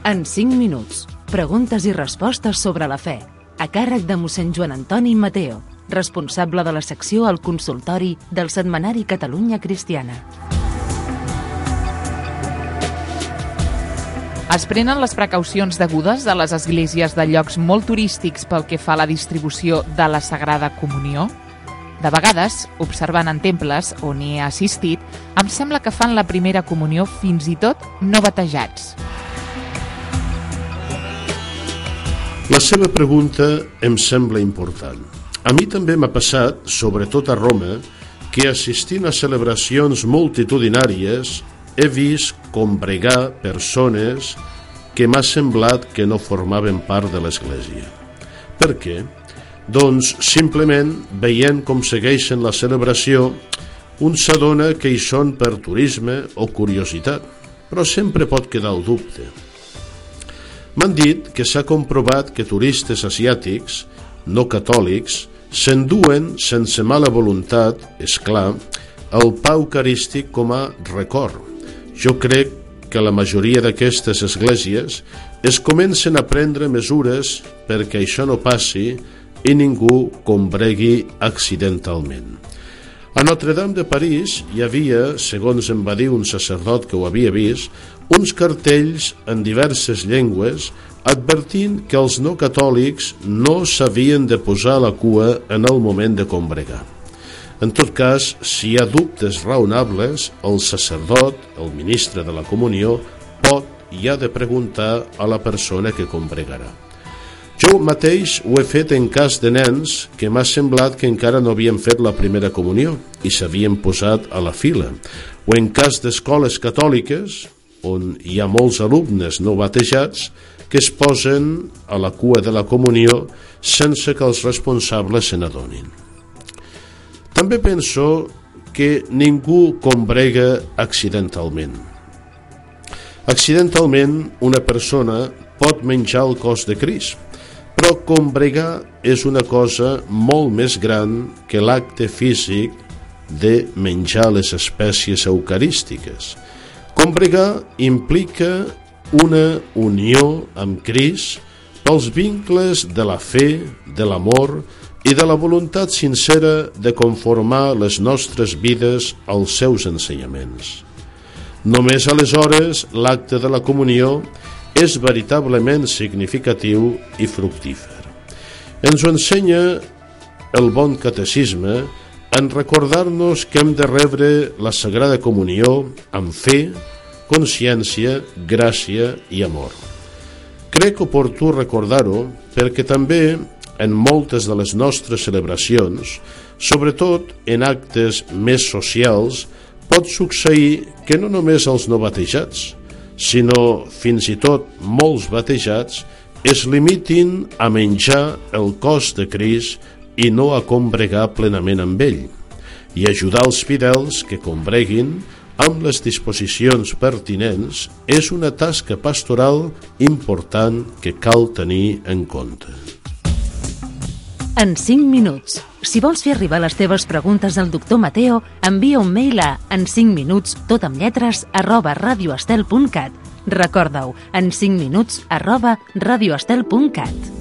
En 5 minuts, preguntes i respostes sobre la fe, a càrrec de mossèn Joan Antoni Mateo, responsable de la secció al consultori del setmanari Catalunya Cristiana. Es prenen les precaucions degudes a les esglésies de llocs molt turístics pel que fa a la distribució de la Sagrada Comunió? De vegades, observant en temples on hi he assistit, em sembla que fan la primera comunió fins i tot no batejats. La seva pregunta em sembla important. A mi també m'ha passat, sobretot a Roma, que assistint a celebracions multitudinàries he vist combregar persones que m'ha semblat que no formaven part de l'Església. Per què? Doncs simplement veient com segueixen la celebració, un s'adona que hi són per turisme o curiositat, però sempre pot quedar el dubte. M'han dit que s'ha comprovat que turistes asiàtics, no catòlics, s'enduen sense mala voluntat, és clar, el pa eucarístic com a record. Jo crec que la majoria d'aquestes esglésies es comencen a prendre mesures perquè això no passi i ningú combregui accidentalment. A Notre-Dame de París hi havia, segons em va dir un sacerdot que ho havia vist, uns cartells en diverses llengües advertint que els no catòlics no s'havien de posar a la cua en el moment de combregar. En tot cas, si hi ha dubtes raonables, el sacerdot, el ministre de la comunió, pot i ha de preguntar a la persona que combregarà. Jo mateix ho he fet en cas de nens que m'ha semblat que encara no havien fet la primera comunió i s'havien posat a la fila, o en cas d'escoles catòliques, on hi ha molts alumnes no batejats, que es posen a la cua de la comunió sense que els responsables se n'adonin. També penso que ningú combrega accidentalment. Accidentalment, una persona pot menjar el cos de Crist, però combregar és una cosa molt més gran que l'acte físic de menjar les espècies eucarístiques. Combregar implica una unió amb Crist pels vincles de la fe, de l'amor i de la voluntat sincera de conformar les nostres vides als seus ensenyaments. Només aleshores l'acte de la comunió és veritablement significatiu i fructífer. Ens ho ensenya el bon catecisme en recordar-nos que hem de rebre la Sagrada Comunió amb fe, consciència, gràcia i amor. Crec oportú recordar-ho perquè també en moltes de les nostres celebracions, sobretot en actes més socials, pot succeir que no només els no batejats, sinó fins i tot molts batejats es limitin a menjar el cos de Crist i no a combregar plenament amb ell, i ajudar els fidels que combreguin amb les disposicions pertinents és una tasca pastoral important que cal tenir en compte. En 5 minuts. Si vols fer arribar les teves preguntes al doctor Mateo, envia un mail a en5minuts, @radioestel.cat. Recorda-ho, en5minuts, @radioestel.cat.